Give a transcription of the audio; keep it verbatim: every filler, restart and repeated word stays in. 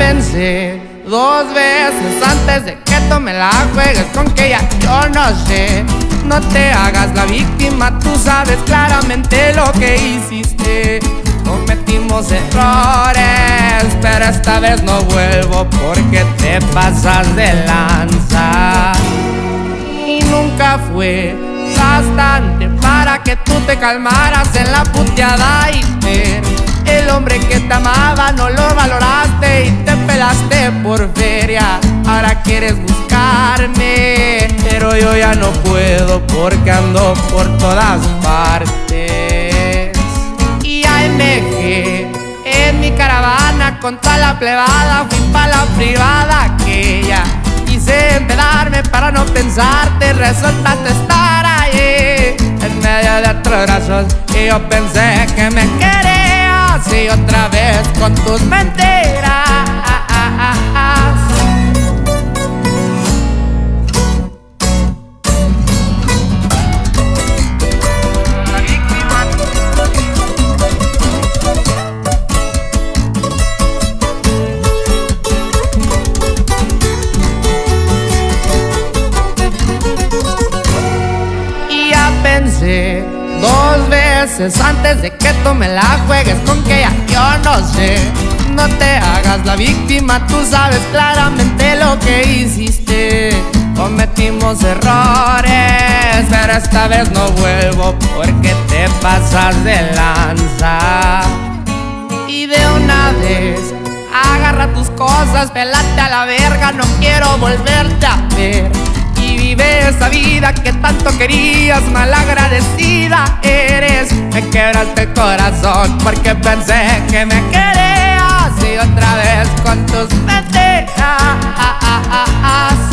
pensé dos veces antes de que tú me la juegues con que ya yo no sé. No te hagas la víctima, tú sabes claramente lo que hiciste. Cometimos errores, pero esta vez no vuelvo porque te pasas de lanza. Y nunca fue bastante para que tú te calmaras en la puteada y ver. El hombre que te amaba no lo valoraste y te pelaste por feria. Ahora quieres buscarme, pero yo ya no puedo porque ando por todas partes. Y A M G en mi caravana con toda la plebada fui pa' la privada aquella. Quise empedarme para no pensarte, resultaste estar ahí en medio de otros brazos y yo pensé que me querías y otra vez con tus mentiras. Pensé dos veces antes de que tú me la juegues con que ya yo no sé. No te hagas la víctima, tú sabes claramente lo que hiciste. Cometimos errores, pero esta vez no vuelvo porque te pasas de lanza. Y de una vez agarra tus cosas, pelate a la verga, no quiero volverte a ver. Y vive esa vida que tanto querías, malagradecida eres. Me quebraste el corazón porque pensé que me querías y otra vez con tus mentiras.